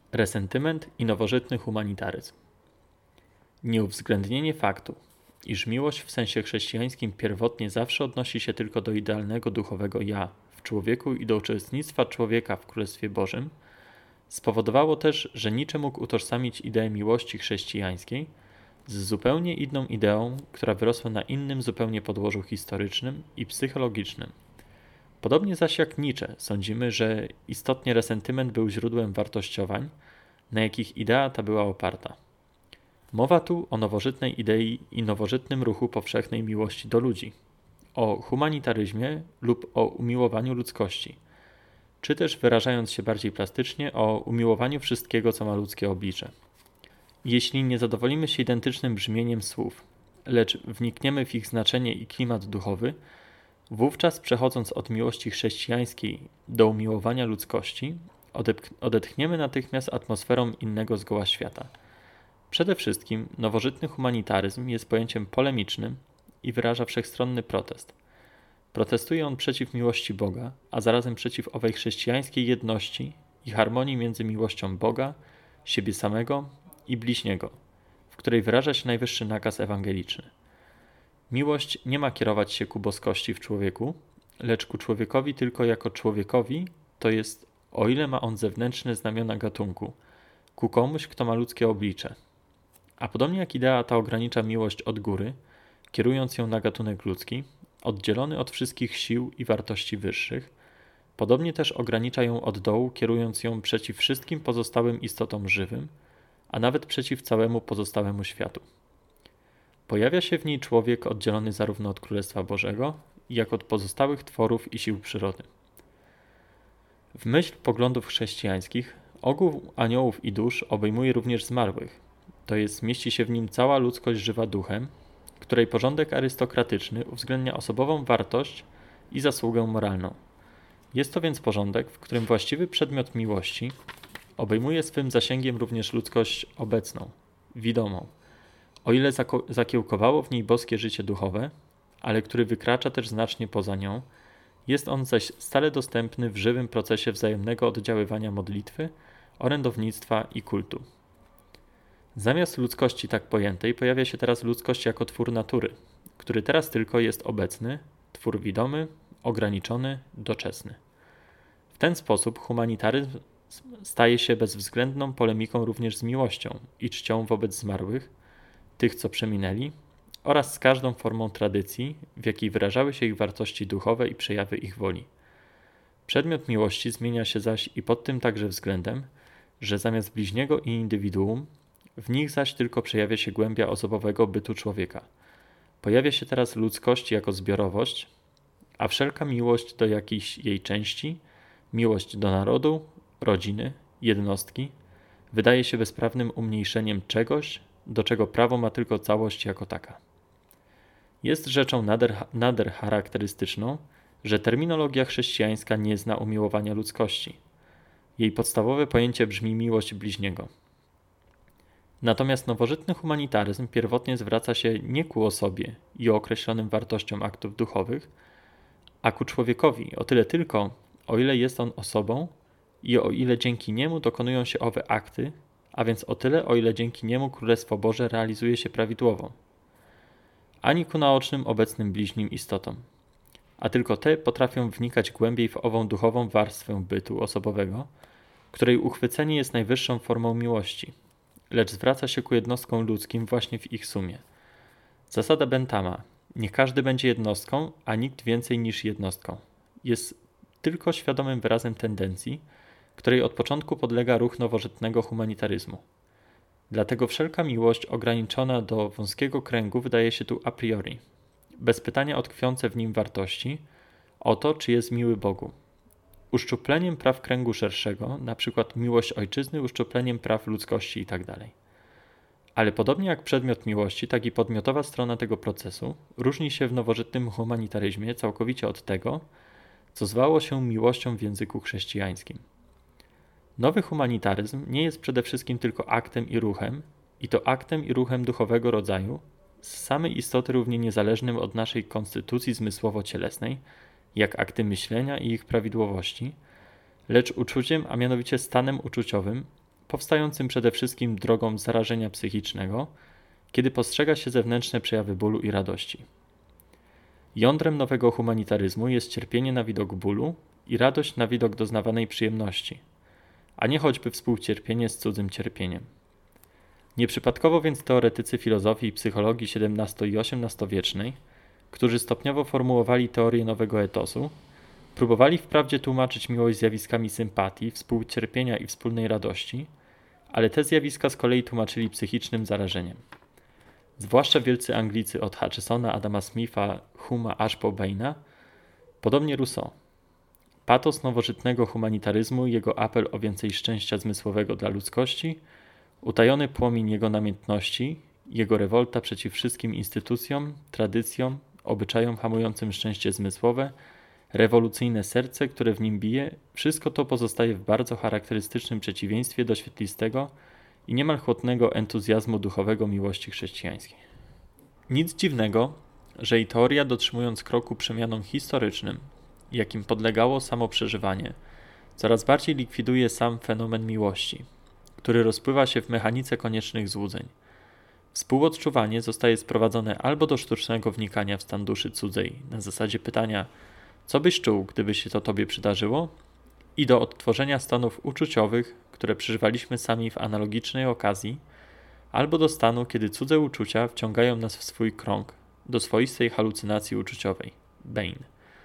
Resentyment i nowożytny humanitaryzm. Nieuwzględnienie faktu, iż miłość w sensie chrześcijańskim pierwotnie zawsze odnosi się tylko do idealnego duchowego ja w człowieku i do uczestnictwa człowieka w Królestwie Bożym, spowodowało też, że Nietzsche mógł utożsamić ideę miłości chrześcijańskiej z zupełnie inną ideą, która wyrosła na innym zupełnie podłożu historycznym i psychologicznym. Podobnie zaś jak Nietzsche, sądzimy, że istotnie resentyment był źródłem wartościowań, na jakich idea ta była oparta. Mowa tu o nowożytnej idei i nowożytnym ruchu powszechnej miłości do ludzi, o humanitaryzmie lub o umiłowaniu ludzkości, czy też wyrażając się bardziej plastycznie, o umiłowaniu wszystkiego, co ma ludzkie oblicze. Jeśli nie zadowolimy się identycznym brzmieniem słów, lecz wnikniemy w ich znaczenie i klimat duchowy, wówczas przechodząc od miłości chrześcijańskiej do umiłowania ludzkości, odetchniemy natychmiast atmosferą innego zgoła świata. Przede wszystkim nowożytny humanitaryzm jest pojęciem polemicznym i wyraża wszechstronny protest. Protestuje on przeciw miłości Boga, a zarazem przeciw owej chrześcijańskiej jedności i harmonii między miłością Boga, siebie samego i bliźniego, w której wyraża się najwyższy nakaz ewangeliczny. Miłość nie ma kierować się ku boskości w człowieku, lecz ku człowiekowi tylko jako człowiekowi, to jest o ile ma on zewnętrzne znamiona gatunku, ku komuś, kto ma ludzkie oblicze. A podobnie jak idea ta ogranicza miłość od góry, kierując ją na gatunek ludzki, oddzielony od wszystkich sił i wartości wyższych, podobnie też ogranicza ją od dołu, kierując ją przeciw wszystkim pozostałym istotom żywym, a nawet przeciw całemu pozostałemu światu. Pojawia się w niej człowiek oddzielony zarówno od Królestwa Bożego, jak od pozostałych tworów i sił przyrody. W myśl poglądów chrześcijańskich ogół aniołów i dusz obejmuje również zmarłych, to jest mieści się w nim cała ludzkość żywa duchem, której porządek arystokratyczny uwzględnia osobową wartość i zasługę moralną. Jest to więc porządek, w którym właściwy przedmiot miłości obejmuje swym zasięgiem również ludzkość obecną, widomą, o ile zakiełkowało w niej boskie życie duchowe, ale który wykracza też znacznie poza nią, jest on zaś stale dostępny w żywym procesie wzajemnego oddziaływania modlitwy, orędownictwa i kultu. Zamiast ludzkości tak pojętej pojawia się teraz ludzkość jako twór natury, który teraz tylko jest obecny, twór widomy, ograniczony, doczesny. W ten sposób humanitaryzm staje się bezwzględną polemiką również z miłością i czcią wobec zmarłych, tych co przeminęli, oraz z każdą formą tradycji, w jakiej wyrażały się ich wartości duchowe i przejawy ich woli. Przedmiot miłości zmienia się zaś i pod tym także względem, że zamiast bliźniego i indywiduum, w nich zaś tylko przejawia się głębia osobowego bytu człowieka. Pojawia się teraz ludzkość jako zbiorowość, a wszelka miłość do jakiejś jej części, miłość do narodu, rodziny, jednostki, wydaje się bezprawnym umniejszeniem czegoś, do czego prawo ma tylko całość jako taka. Jest rzeczą nader charakterystyczną, że terminologia chrześcijańska nie zna umiłowania ludzkości. Jej podstawowe pojęcie brzmi miłość bliźniego. Natomiast nowożytny humanitaryzm pierwotnie zwraca się nie ku osobie i określonym wartościom aktów duchowych, a ku człowiekowi o tyle tylko, o ile jest on osobą i o ile dzięki niemu dokonują się owe akty, a więc o tyle, o ile dzięki niemu Królestwo Boże realizuje się prawidłowo. Ani ku naocznym obecnym bliźnim istotom, a tylko te potrafią wnikać głębiej w ową duchową warstwę bytu osobowego, której uchwycenie jest najwyższą formą miłości, lecz zwraca się ku jednostkom ludzkim właśnie w ich sumie. Zasada Benthama: nie każdy będzie jednostką, a nikt więcej niż jednostką, jest tylko świadomym wyrazem tendencji, której od początku podlega ruch nowożytnego humanitaryzmu. Dlatego wszelka miłość ograniczona do wąskiego kręgu wydaje się tu a priori, bez pytania o tkwiące w nim wartości, o to, czy jest miły Bogu. Uszczupleniem praw kręgu szerszego, na przykład miłość ojczyzny, uszczupleniem praw ludzkości itd. Ale podobnie jak przedmiot miłości, tak i podmiotowa strona tego procesu różni się w nowożytnym humanitaryzmie całkowicie od tego, co zwało się miłością w języku chrześcijańskim. Nowy humanitaryzm nie jest przede wszystkim tylko aktem i ruchem, i to aktem i ruchem duchowego rodzaju, z samej istoty równie niezależnym od naszej konstytucji zmysłowo-cielesnej, jak akty myślenia i ich prawidłowości, lecz uczuciem, a mianowicie stanem uczuciowym, powstającym przede wszystkim drogą zarażenia psychicznego, kiedy postrzega się zewnętrzne przejawy bólu i radości. Jądrem nowego humanitaryzmu jest cierpienie na widok bólu i radość na widok doznawanej przyjemności, a nie choćby współcierpienie z cudzym cierpieniem. Nieprzypadkowo więc teoretycy filozofii i psychologii XVII i XVIII-wiecznej, którzy stopniowo formułowali teorię nowego etosu, próbowali wprawdzie tłumaczyć miłość zjawiskami sympatii, współcierpienia i wspólnej radości, ale te zjawiska z kolei tłumaczyli psychicznym zarażeniem. Zwłaszcza wielcy Anglicy od Hutchesona, Adama Smitha, Huma aż po Baina, podobnie Rousseau. Patos nowożytnego humanitaryzmu i jego apel o więcej szczęścia zmysłowego dla ludzkości, utajony płomień jego namiętności, jego rewolta przeciw wszystkim instytucjom, tradycjom, obyczajom hamującym szczęście zmysłowe, rewolucyjne serce, które w nim bije, wszystko to pozostaje w bardzo charakterystycznym przeciwieństwie do świetlistego i niemal chłodnego entuzjazmu duchowego miłości chrześcijańskiej. Nic dziwnego, że i teoria, dotrzymując kroku przemianom historycznym, jakim podlegało samo przeżywanie, coraz bardziej likwiduje sam fenomen miłości, który rozpływa się w mechanice koniecznych złudzeń. Współodczuwanie zostaje sprowadzone albo do sztucznego wnikania w stan duszy cudzej na zasadzie pytania, co byś czuł, gdyby się to tobie przydarzyło, i do odtworzenia stanów uczuciowych, które przeżywaliśmy sami w analogicznej okazji, albo do stanu, kiedy cudze uczucia wciągają nas w swój krąg, do swoistej halucynacji uczuciowej, Bain.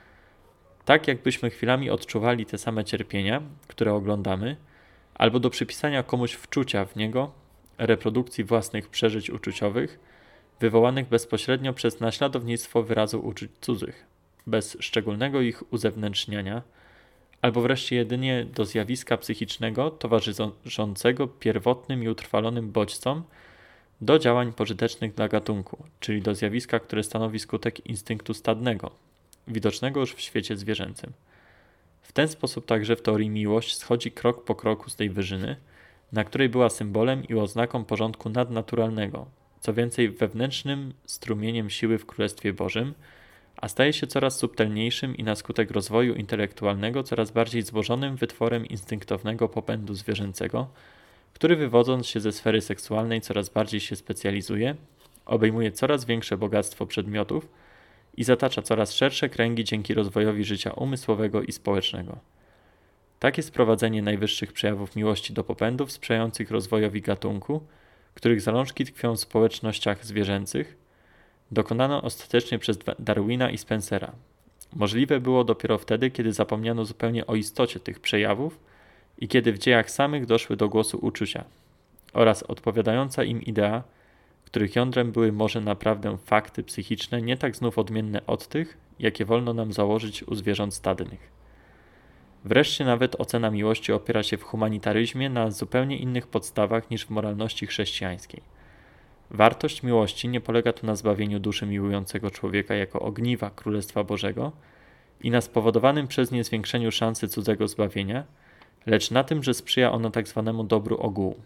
Tak jakbyśmy chwilami odczuwali te same cierpienia, które oglądamy, albo do przypisania komuś wczucia w niego, reprodukcji własnych przeżyć uczuciowych, wywołanych bezpośrednio przez naśladownictwo wyrazu uczuć cudzych, bez szczególnego ich uzewnętrzniania, albo wreszcie jedynie do zjawiska psychicznego towarzyszącego pierwotnym i utrwalonym bodźcom do działań pożytecznych dla gatunku, czyli do zjawiska, które stanowi skutek instynktu stadnego, widocznego już w świecie zwierzęcym. W ten sposób także w teorii miłość schodzi krok po kroku z tej wyżyny, na której była symbolem i oznaką porządku nadnaturalnego, co więcej wewnętrznym strumieniem siły w Królestwie Bożym, a staje się coraz subtelniejszym i na skutek rozwoju intelektualnego coraz bardziej złożonym wytworem instynktownego popędu zwierzęcego, który wywodząc się ze sfery seksualnej coraz bardziej się specjalizuje, obejmuje coraz większe bogactwo przedmiotów i zatacza coraz szersze kręgi dzięki rozwojowi życia umysłowego i społecznego. Takie sprowadzenie najwyższych przejawów miłości do popędów sprzyjających rozwojowi gatunku, których zalążki tkwią w społecznościach zwierzęcych, dokonano ostatecznie przez Darwina i Spencera. Możliwe było dopiero wtedy, kiedy zapomniano zupełnie o istocie tych przejawów i kiedy w dziejach samych doszły do głosu uczucia oraz odpowiadająca im idea, których jądrem były może naprawdę fakty psychiczne nie tak znów odmienne od tych, jakie wolno nam założyć u zwierząt stadnych. Wreszcie nawet ocena miłości opiera się w humanitaryzmie na zupełnie innych podstawach niż w moralności chrześcijańskiej. Wartość miłości nie polega tu na zbawieniu duszy miłującego człowieka jako ogniwa Królestwa Bożego i na spowodowanym przez nie zwiększeniu szansy cudzego zbawienia, lecz na tym, że sprzyja ono tak zwanemu dobru ogółu.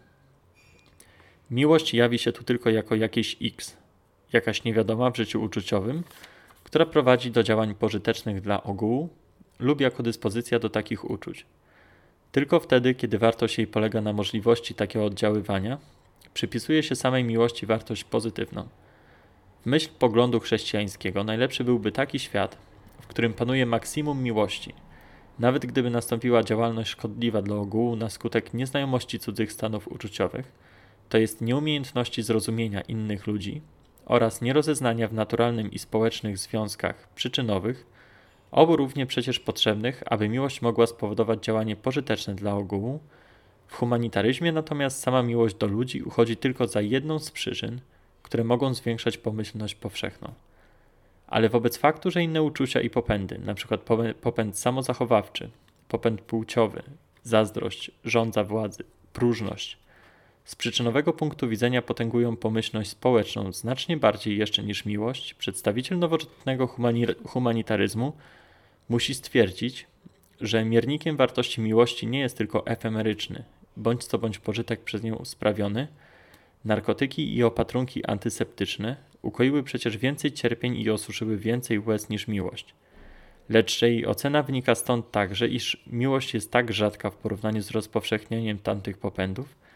Miłość jawi się tu tylko jako jakieś X, jakaś niewiadoma w życiu uczuciowym, która prowadzi do działań pożytecznych dla ogółu lub jako dyspozycja do takich uczuć. Tylko wtedy, kiedy wartość jej polega na możliwości takiego oddziaływania, przypisuje się samej miłości wartość pozytywną. W myśl poglądu chrześcijańskiego najlepszy byłby taki świat, w którym panuje maksimum miłości, nawet gdyby nastąpiła działalność szkodliwa dla ogółu na skutek nieznajomości cudzych stanów uczuciowych, to jest nieumiejętności zrozumienia innych ludzi oraz nierozeznania w naturalnym i społecznych związkach przyczynowych, obu równie przecież potrzebnych, aby miłość mogła spowodować działanie pożyteczne dla ogółu. W humanitaryzmie natomiast sama miłość do ludzi uchodzi tylko za jedną z przyczyn, które mogą zwiększać pomyślność powszechną. Ale wobec faktu, że inne uczucia i popędy, np. popęd samozachowawczy, popęd płciowy, zazdrość, żądza władzy, próżność, z przyczynowego punktu widzenia potęgują pomyślność społeczną znacznie bardziej jeszcze niż miłość, przedstawiciel nowożytnego humanitaryzmu musi stwierdzić, że miernikiem wartości miłości nie jest tylko efemeryczny, bądź co bądź pożytek przez nią sprawiony. Narkotyki i opatrunki antyseptyczne ukoiły przecież więcej cierpień i osuszyły więcej łez niż miłość. Lecz jej ocena wynika stąd także, iż miłość jest tak rzadka w porównaniu z rozpowszechnieniem tamtych popędów,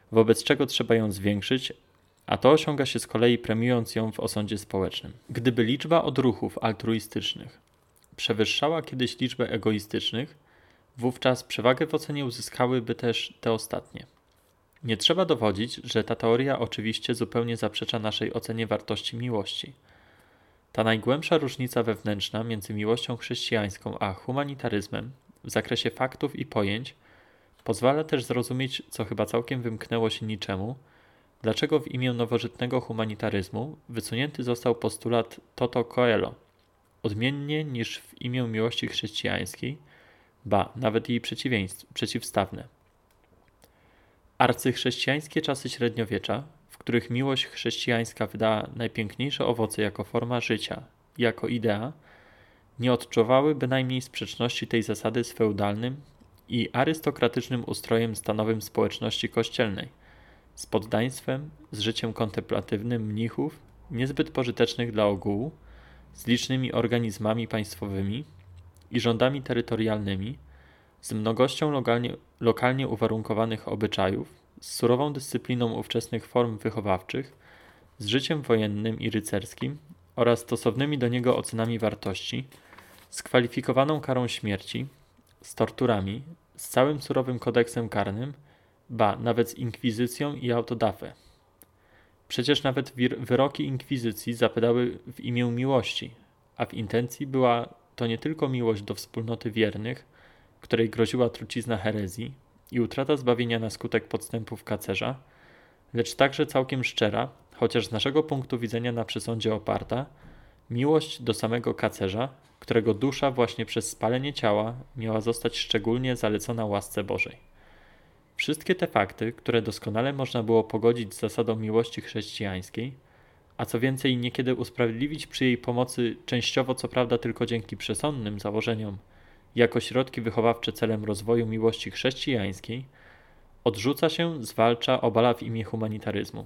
wobec czego trzeba ją zwiększyć, a to osiąga się z kolei premiując ją w osądzie społecznym. Gdyby liczba odruchów altruistycznych przewyższała kiedyś liczbę egoistycznych, wówczas przewagę w ocenie uzyskałyby też te ostatnie. Nie trzeba dowodzić, że ta teoria oczywiście zupełnie zaprzecza naszej ocenie wartości miłości. Ta najgłębsza różnica wewnętrzna między miłością chrześcijańską a humanitaryzmem w zakresie faktów i pojęć pozwala też zrozumieć, co chyba całkiem wymknęło się niczemu, dlaczego w imię nowożytnego humanitaryzmu wysunięty został postulat Toto Coelho, odmiennie niż w imię miłości chrześcijańskiej, ba, nawet jej przeciwstawne. Arcychrześcijańskie czasy średniowiecza, w których miłość chrześcijańska wydała najpiękniejsze owoce jako forma życia i jako idea, nie odczuwały bynajmniej sprzeczności tej zasady z feudalnym i arystokratycznym ustrojem stanowym społeczności kościelnej, z poddaństwem, z życiem kontemplatywnym mnichów, niezbyt pożytecznych dla ogółu, z licznymi organizmami państwowymi i rządami terytorialnymi, z mnogością lokalnie uwarunkowanych obyczajów, z surową dyscypliną ówczesnych form wychowawczych, z życiem wojennym i rycerskim oraz stosownymi do niego ocenami wartości, z kwalifikowaną karą śmierci, z torturami, z całym surowym kodeksem karnym, ba, nawet z inkwizycją i autodafę. Przecież nawet wyroki inkwizycji zapadały w imię miłości, a w intencji była to nie tylko miłość do wspólnoty wiernych, której groziła trucizna herezji i utrata zbawienia na skutek podstępów kacerza, lecz także całkiem szczera, chociaż z naszego punktu widzenia na przesądzie oparta, miłość do samego kacerza, którego dusza właśnie przez spalenie ciała miała zostać szczególnie zalecona łasce Bożej. Wszystkie te fakty, które doskonale można było pogodzić z zasadą miłości chrześcijańskiej, a co więcej niekiedy usprawiedliwić przy jej pomocy częściowo co prawda tylko dzięki przesądnym założeniom, jako środki wychowawcze celem rozwoju miłości chrześcijańskiej, odrzuca się, zwalcza, obala w imię humanitaryzmu.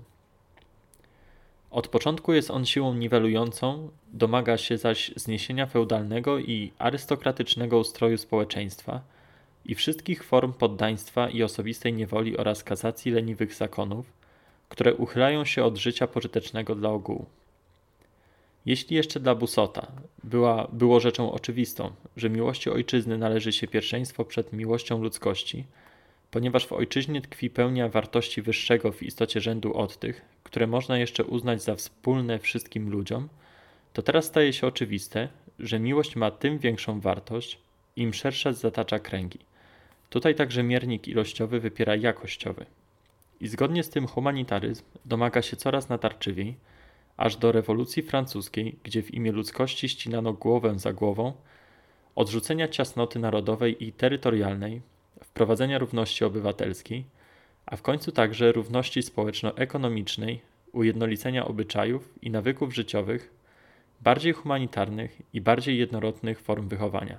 Od początku jest on siłą niwelującą, domaga się zaś zniesienia feudalnego i arystokratycznego ustroju społeczeństwa i wszystkich form poddaństwa i osobistej niewoli oraz kasacji leniwych zakonów, które uchylają się od życia pożytecznego dla ogółu. Jeśli jeszcze dla Busota było rzeczą oczywistą, że miłości ojczyzny należy się pierwszeństwo przed miłością ludzkości, ponieważ w ojczyźnie tkwi pełnia wartości wyższego w istocie rzędu od tych, które można jeszcze uznać za wspólne wszystkim ludziom, to teraz staje się oczywiste, że miłość ma tym większą wartość, im szersze zatacza kręgi. Tutaj także miernik ilościowy wypiera jakościowy. I zgodnie z tym humanitaryzm domaga się coraz natarczywiej, aż do rewolucji francuskiej, gdzie w imię ludzkości ścinano głowę za głową, odrzucenia ciasnoty narodowej i terytorialnej, wprowadzenia równości obywatelskiej, a w końcu także równości społeczno-ekonomicznej, ujednolicenia obyczajów i nawyków życiowych, bardziej humanitarnych i bardziej jednorodnych form wychowania.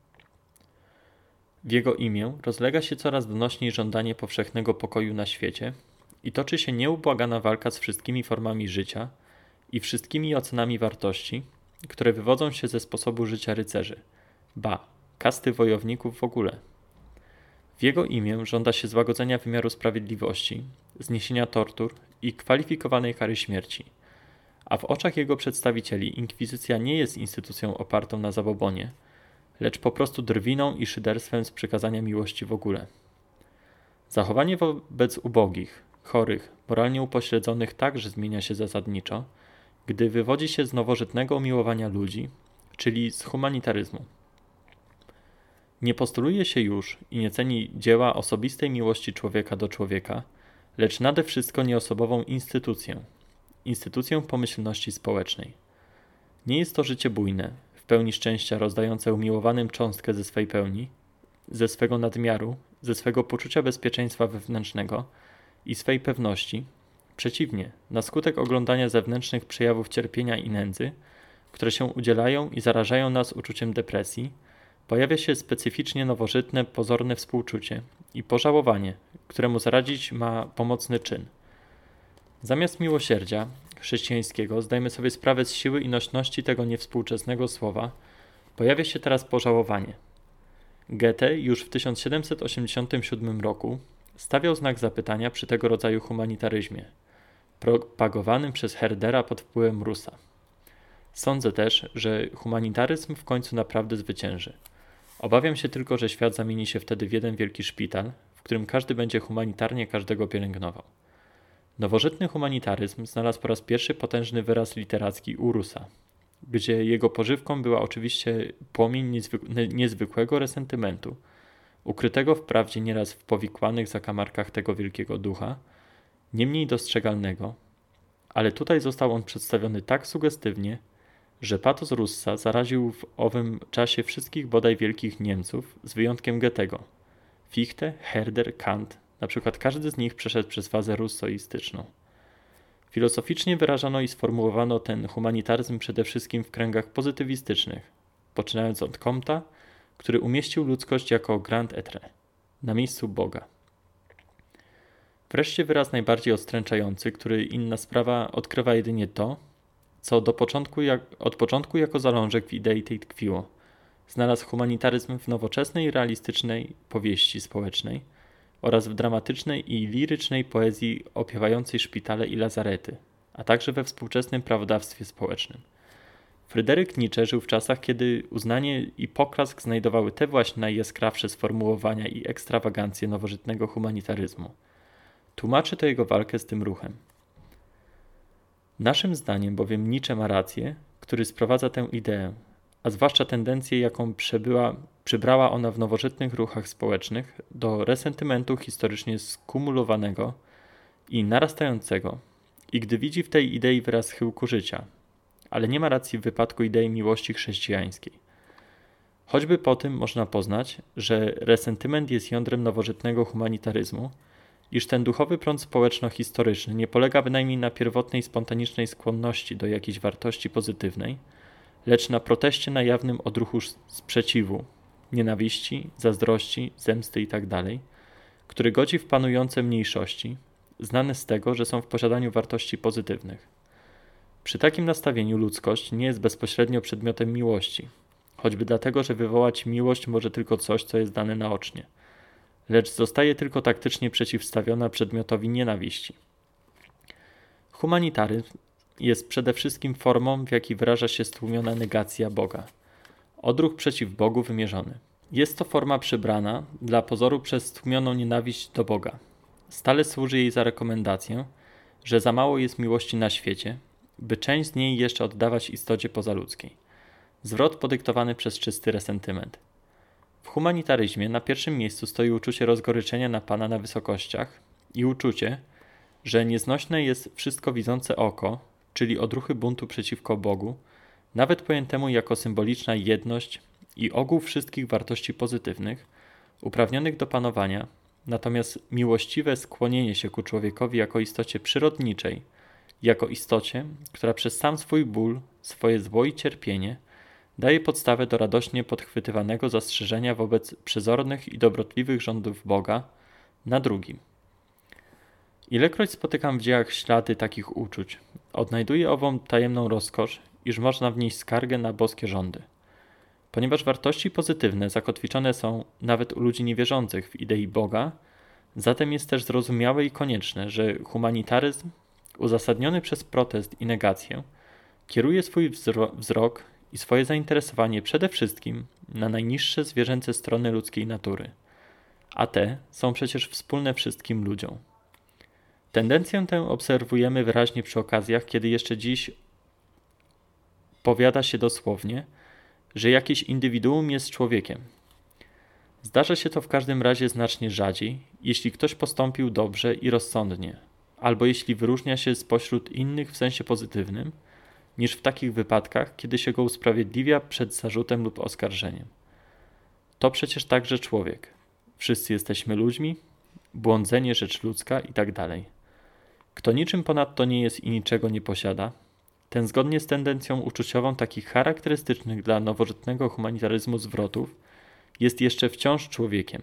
W jego imię rozlega się coraz donośniej żądanie powszechnego pokoju na świecie i toczy się nieubłagana walka z wszystkimi formami życia i wszystkimi ocenami wartości, które wywodzą się ze sposobu życia rycerzy, ba, kasty wojowników w ogóle. W jego imię żąda się złagodzenia wymiaru sprawiedliwości, zniesienia tortur i kwalifikowanej kary śmierci, a w oczach jego przedstawicieli inkwizycja nie jest instytucją opartą na zabobonie, lecz po prostu drwiną i szyderstwem z przykazania miłości w ogóle. Zachowanie wobec ubogich, chorych, moralnie upośledzonych także zmienia się zasadniczo, gdy wywodzi się z nowożytnego umiłowania ludzi, czyli z humanitaryzmu. Nie postuluje się już i nie ceni dzieła osobistej miłości człowieka do człowieka, lecz nade wszystko nieosobową instytucję pomyślności społecznej. Nie jest to życie bujne, w pełni szczęścia rozdające umiłowanym cząstkę ze swej pełni, ze swego nadmiaru, ze swego poczucia bezpieczeństwa wewnętrznego i swej pewności. Przeciwnie, na skutek oglądania zewnętrznych przejawów cierpienia i nędzy, które się udzielają i zarażają nas uczuciem depresji, pojawia się specyficznie nowożytne, pozorne współczucie i pożałowanie, któremu zaradzić ma pomocny czyn. Zamiast miłosierdzia chrześcijańskiego zdajmy sobie sprawę z siły i nośności tego niewspółczesnego słowa, pojawia się teraz pożałowanie. Goethe już w 1787 roku stawiał znak zapytania przy tego rodzaju humanitaryzmie, propagowanym przez Herdera pod wpływem Russa. Sądzę też, że humanitaryzm w końcu naprawdę zwycięży. Obawiam się tylko, że świat zamieni się wtedy w jeden wielki szpital, w którym każdy będzie humanitarnie każdego pielęgnował. Nowożytny humanitaryzm znalazł po raz pierwszy potężny wyraz literacki u Russa, gdzie jego pożywką była oczywiście płomień niezwykłego resentymentu, ukrytego wprawdzie nieraz w powikłanych zakamarkach tego wielkiego ducha, niemniej dostrzegalnego, ale tutaj został on przedstawiony tak sugestywnie, że patos Russa zaraził w owym czasie wszystkich bodaj wielkich Niemców, z wyjątkiem Goethego. Fichte, Herder, Kant, na przykład każdy z nich przeszedł przez fazę russoistyczną. Filozoficznie wyrażano i sformułowano ten humanitaryzm przede wszystkim w kręgach pozytywistycznych, poczynając od Comte'a, który umieścił ludzkość jako grand etre, na miejscu Boga. Wreszcie wyraz najbardziej odstręczający, który inna sprawa odkrywa jedynie to, co od początku jako zalążek w idei tej tkwiło. Znalazł humanitaryzm w nowoczesnej, realistycznej powieści społecznej oraz w dramatycznej i lirycznej poezji opiewającej szpitale i lazarety, a także we współczesnym prawodawstwie społecznym. Fryderyk Nietzsche żył w czasach, kiedy uznanie i poklask znajdowały te właśnie najjaskrawsze sformułowania i ekstrawagancje nowożytnego humanitaryzmu. Tłumaczy to jego walkę z tym ruchem. Naszym zdaniem bowiem Nietzsche ma rację, który sprowadza tę ideę, a zwłaszcza tendencję, jaką przybrała ona w nowożytnych ruchach społecznych, do resentymentu historycznie skumulowanego i narastającego, i gdy widzi w tej idei wyraz chyłku życia, ale nie ma racji w wypadku idei miłości chrześcijańskiej. Choćby po tym można poznać, że resentyment jest jądrem nowożytnego humanitaryzmu, iż ten duchowy prąd społeczno-historyczny nie polega bynajmniej na pierwotnej spontanicznej skłonności do jakiejś wartości pozytywnej, lecz na proteście na jawnym odruchu sprzeciwu, nienawiści, zazdrości, zemsty itd., który godzi w panujące mniejszości, znane z tego, że są w posiadaniu wartości pozytywnych. Przy takim nastawieniu ludzkość nie jest bezpośrednio przedmiotem miłości, choćby dlatego, że wywołać miłość może tylko coś, co jest dane naocznie, lecz zostaje tylko taktycznie przeciwstawiona przedmiotowi nienawiści. Humanitaryzm jest przede wszystkim formą, w jakiej wyraża się stłumiona negacja Boga, odruch przeciw Bogu wymierzony. Jest to forma przybrana dla pozoru przez stłumioną nienawiść do Boga. Stale służy jej za rekomendację, że za mało jest miłości na świecie, by część z niej jeszcze oddawać istocie pozaludzkiej. Zwrot podyktowany przez czysty resentyment. W humanitaryzmie na pierwszym miejscu stoi uczucie rozgoryczenia na Pana na wysokościach i uczucie, że nieznośne jest wszystko widzące oko, czyli odruchy buntu przeciwko Bogu, nawet pojętemu jako symboliczna jedność i ogół wszystkich wartości pozytywnych, uprawnionych do panowania, natomiast miłościwe skłonienie się ku człowiekowi jako istocie przyrodniczej, jako istocie, która przez sam swój ból, swoje zło i cierpienie daje podstawę do radośnie podchwytywanego zastrzeżenia wobec przezornych i dobrotliwych rządów Boga na drugim. Ilekroć spotykam w dziejach ślady takich uczuć, odnajduję ową tajemną rozkosz, iż można wnieść skargę na boskie rządy. Ponieważ wartości pozytywne zakotwiczone są nawet u ludzi niewierzących w idei Boga, zatem jest też zrozumiałe i konieczne, że humanitaryzm, uzasadniony przez protest i negację, kieruje swój wzrok i swoje zainteresowanie przede wszystkim na najniższe zwierzęce strony ludzkiej natury, a te są przecież wspólne wszystkim ludziom. Tendencję tę obserwujemy wyraźnie przy okazjach, kiedy jeszcze dziś powiada się dosłownie, że jakieś indywiduum jest człowiekiem. Zdarza się to w każdym razie znacznie rzadziej, jeśli ktoś postąpił dobrze i rozsądnie, albo jeśli wyróżnia się spośród innych w sensie pozytywnym, niż w takich wypadkach, kiedy się go usprawiedliwia przed zarzutem lub oskarżeniem. To przecież także człowiek. Wszyscy jesteśmy ludźmi, błądzenie rzecz ludzka itd. Kto niczym ponadto nie jest i niczego nie posiada, ten zgodnie z tendencją uczuciową takich charakterystycznych dla nowożytnego humanitaryzmu zwrotów jest jeszcze wciąż człowiekiem.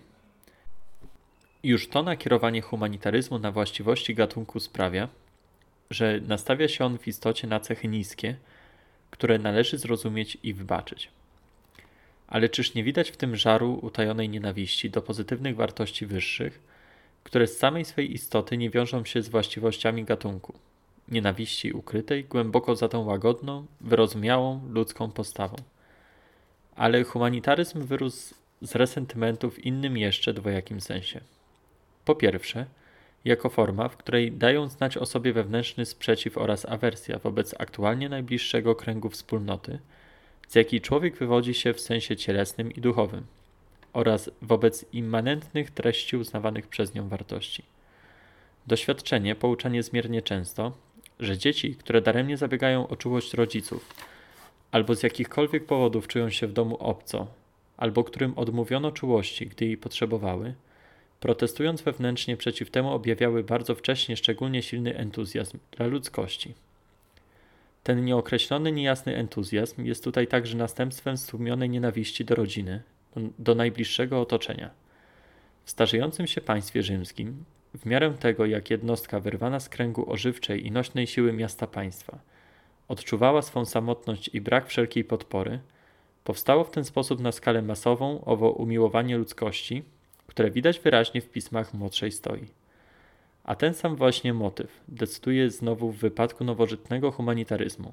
Już to nakierowanie humanitaryzmu na właściwości gatunku sprawia, że nastawia się on w istocie na cechy niskie, które należy zrozumieć i wybaczyć. Ale czyż nie widać w tym żaru utajonej nienawiści do pozytywnych wartości wyższych, które z samej swej istoty nie wiążą się z właściwościami gatunku, nienawiści ukrytej głęboko za tą łagodną, wyrozumiałą, ludzką postawą. Ale humanitaryzm wyrósł z resentymentu w innym jeszcze dwojakim sensie. Po pierwsze, jako forma, w której dają znać o sobie wewnętrzny sprzeciw oraz awersja wobec aktualnie najbliższego kręgu wspólnoty, z jakiej człowiek wywodzi się w sensie cielesnym i duchowym, oraz wobec immanentnych treści uznawanych przez nią wartości. Doświadczenie poucza niezmiernie często, że dzieci, które daremnie zabiegają o czułość rodziców, albo z jakichkolwiek powodów czują się w domu obco, albo którym odmówiono czułości, gdy jej potrzebowały, protestując wewnętrznie przeciw temu, objawiały bardzo wcześnie szczególnie silny entuzjazm dla ludzkości. Ten nieokreślony, niejasny entuzjazm jest tutaj także następstwem stłumionej nienawiści do rodziny, do najbliższego otoczenia. W starzejącym się państwie rzymskim, w miarę tego, jak jednostka wyrwana z kręgu ożywczej i nośnej siły miasta państwa odczuwała swą samotność i brak wszelkiej podpory, powstało w ten sposób na skalę masową owo umiłowanie ludzkości, które widać wyraźnie w pismach młodszej stoi. A ten sam właśnie motyw decyduje znowu w wypadku nowożytnego humanitaryzmu.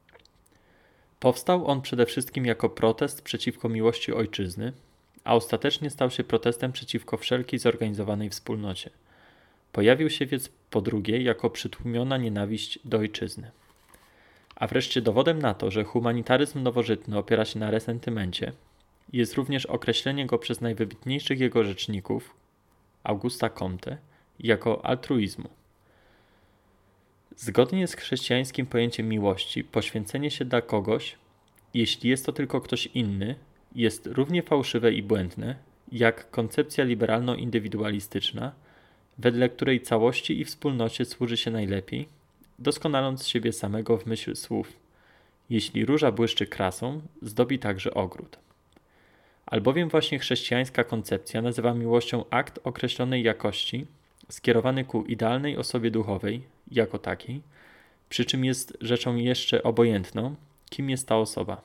Powstał on przede wszystkim jako protest przeciwko miłości ojczyzny, a ostatecznie stał się protestem przeciwko wszelkiej zorganizowanej wspólnocie. Pojawił się więc po drugie jako przytłumiona nienawiść do ojczyzny. A wreszcie dowodem na to, że humanitaryzm nowożytny opiera się na resentymencie, jest również określenie go przez najwybitniejszych jego rzeczników, Augusta Comte, jako altruizmu. Zgodnie z chrześcijańskim pojęciem miłości, poświęcenie się dla kogoś, jeśli jest to tylko ktoś inny, jest równie fałszywe i błędne, jak koncepcja liberalno-indywidualistyczna, wedle której całości i wspólnocie służy się najlepiej, doskonaląc siebie samego w myśl słów: jeśli róża błyszczy krasą, zdobi także ogród. Albowiem właśnie chrześcijańska koncepcja nazywa miłością akt określonej jakości, skierowany ku idealnej osobie duchowej, jako takiej, przy czym jest rzeczą jeszcze obojętną, kim jest ta osoba,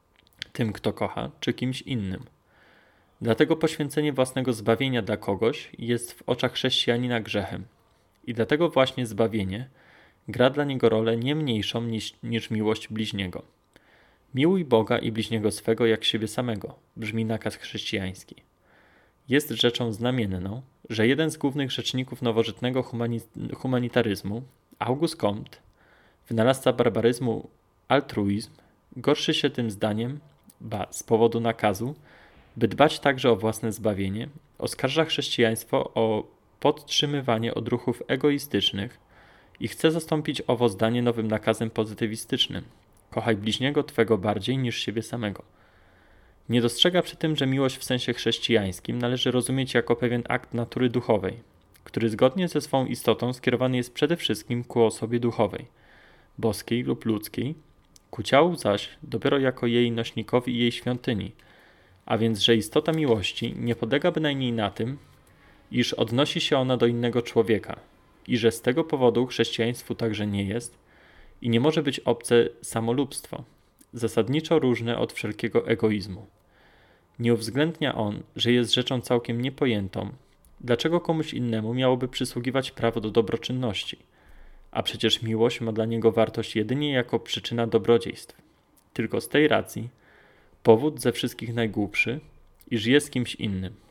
tym, kto kocha, czy kimś innym. Dlatego poświęcenie własnego zbawienia dla kogoś jest w oczach chrześcijanina grzechem i dlatego właśnie zbawienie gra dla niego rolę nie mniejszą niż miłość bliźniego. Miłuj Boga i bliźniego swego jak siebie samego, brzmi nakaz chrześcijański. Jest rzeczą znamienną, że jeden z głównych rzeczników nowożytnego humanitaryzmu, Auguste Comte, wynalazca barbaryzmu altruizm, gorszy się tym zdaniem, z powodu nakazu, by dbać także o własne zbawienie, oskarża chrześcijaństwo o podtrzymywanie odruchów egoistycznych i chce zastąpić owo zdanie nowym nakazem pozytywistycznym: kochaj bliźniego twego bardziej niż siebie samego. Nie dostrzega przy tym, że miłość w sensie chrześcijańskim należy rozumieć jako pewien akt natury duchowej, który zgodnie ze swą istotą skierowany jest przede wszystkim ku osobie duchowej, boskiej lub ludzkiej, ku ciału zaś dopiero jako jej nośnikowi i jej świątyni, a więc, że istota miłości nie polega bynajmniej na tym, iż odnosi się ona do innego człowieka i że z tego powodu chrześcijaństwu także nie jest i nie może być obce samolubstwo, zasadniczo różne od wszelkiego egoizmu. Nie uwzględnia on, że jest rzeczą całkiem niepojętą, dlaczego komuś innemu miałoby przysługiwać prawo do dobroczynności, a przecież miłość ma dla niego wartość jedynie jako przyczyna dobrodziejstw. Tylko z tej racji powód ze wszystkich najgłupszy, iż jest kimś innym.